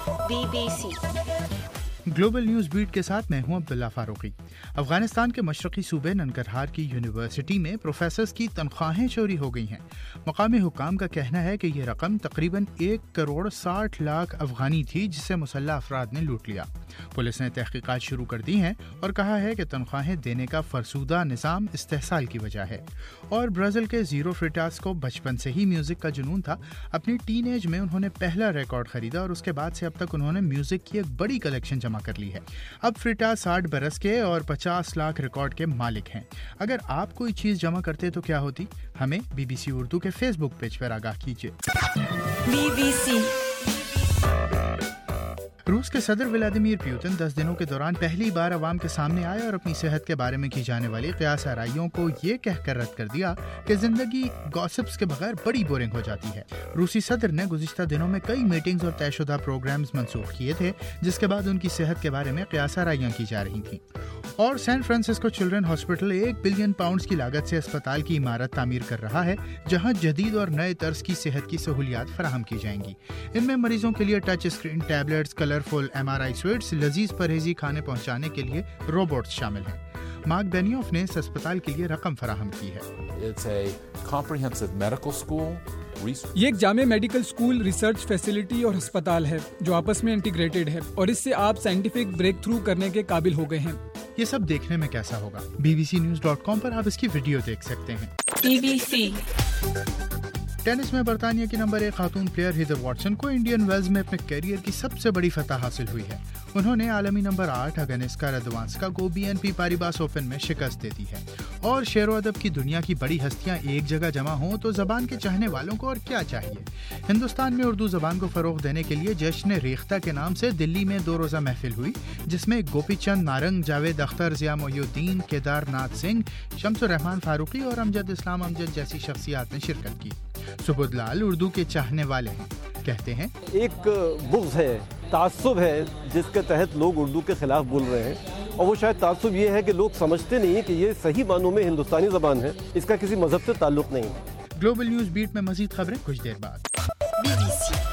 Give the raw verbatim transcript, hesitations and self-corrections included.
Be B C global news beat کے ساتھ میں ہوں عبداللہ فاروقی۔ افغانستان کے مشرقی صوبے ننگرہار کی یونیورسٹی میں پروفیسرز کی تنخواہیں چوری ہو گئی ہیں۔ مقامی حکام کا کہنا ہے کہ یہ رقم تقریباً ایک کروڑ ساٹھ لاکھ افغانی تھی، جسے مسلح افراد نے لوٹ لیا۔ پولیس نے تحقیقات شروع کر دی ہیں اور کہا ہے کہ تنخواہیں دینے کا فرسودہ نظام استحصال کی وجہ ہے۔ اور برازیل کے زیرو فریٹاس کو بچپن سے ہی میوزک کا جنون تھا۔ اپنی ٹین ایج میں انہوں نے پہلا ریکارڈ خریدا اور اس کے بعد سے اب تک انہوں نے میوزک کی ایک بڑی کلیکشن جمع کر لی ہے۔ اب فریٹاس ساٹھ برس کے اور پچاس لاکھ ریکارڈ کے مالک ہیں۔ اگر آپ کوئی چیز جمع کرتے تو کیا ہوتی؟ ہمیں بی بی سی اردو کے فیس بک پیج پر آگاہ کیجیے۔ بی بی سی روس کے صدر ولادیمیر پیوٹن دس دنوں کے دوران پہلی بار عوام کے سامنے آئے اور اپنی صحت کے بارے میں کی جانے والی قیاس آرائیوں کو یہ کہہ کر رد کر دیا کہ زندگی گاسپس کے بغیر بڑی بورنگ ہو جاتی ہے۔ روسی صدر نے گزشتہ دنوں میں کئی میٹنگز اور طے شدہ پروگرامز منسوخ کیے تھے، جس کے بعد ان کی صحت کے بارے میں قیاس آرائیاں کی جا رہی تھیں۔ اور سین فرانسسکو چلڈرن ہاسپٹل ایک بلین پاؤنڈز کی لاگت سے اسپتال کی عمارت تعمیر کر رہا ہے، جہاں جدید اور نئے طرز کی صحت کی سہولیات فراہم کی جائیں گی۔ ان میں مریضوں کے لیے touch screen tablets, colourful M R I suites, لذیذ پرہیزی کھانے پہنچانے کے لیے روبوٹس شامل ہیں۔ مارک بینیوف نے اس اسپتال کے لیے رقم فراہم کی ہے۔ یہ ایک جامع میڈیکل اسکول، ریسرچ فیسلٹی اور ہسپتال ہے جو آپس میں انٹیگریٹڈ ہے، اور اس سے آپ سائنٹیفک بریک تھرو کرنے کے قابل ہو گئے ہیں۔ یہ سب دیکھنے میں کیسا ہوگا؟ B B C news dot com پر آپ اس کی ویڈیو دیکھ سکتے ہیں۔ بی بی سی ٹینس میں برطانیہ کی نمبر ایک خاتون پلیئر ہیدر واٹسن کو انڈین ویلز میں اپنے کیریئر کی سب سے بڑی فتح حاصل ہوئی ہے۔ انہوں نے عالمی نمبر آٹھ اگنیسکا ردوانسکا کو B N P Paribas open میں شکست دے دی ہے۔ اور شعر و ادب کی دنیا کی بڑی ہستیاں ایک جگہ جمع ہوں تو زبان کے چاہنے والوں کو اور کیا چاہیے۔ ہندوستان میں اردو زبان کو فروغ دینے کے لیے جشن ریختہ کے نام سے دلی میں دو روزہ محفل ہوئی، جس میں گوپی چند نارنگ، جاوید اختر، ضیاء محی الدین، کیدار ناتھ سنگھ، شمس الرحمان فاروقی اور امجد اسلام امجد جیسی شخصیات نے شرکت کی۔ سبود لال اردو کے چاہنے والے ہیں، کہتے ہیں ایک بغض ہے، تعصب ہے جس کے تحت لوگ اردو کے خلاف بول رہے ہیں، اور وہ شاید تعصب یہ ہے کہ لوگ سمجھتے نہیں ہیں کہ یہ صحیح معنوں میں ہندوستانی زبان ہے، اس کا کسی مذہب سے تعلق نہیں ہے۔ گلوبل نیوز بیٹ میں مزید خبریں کچھ دیر بعد۔ Be B C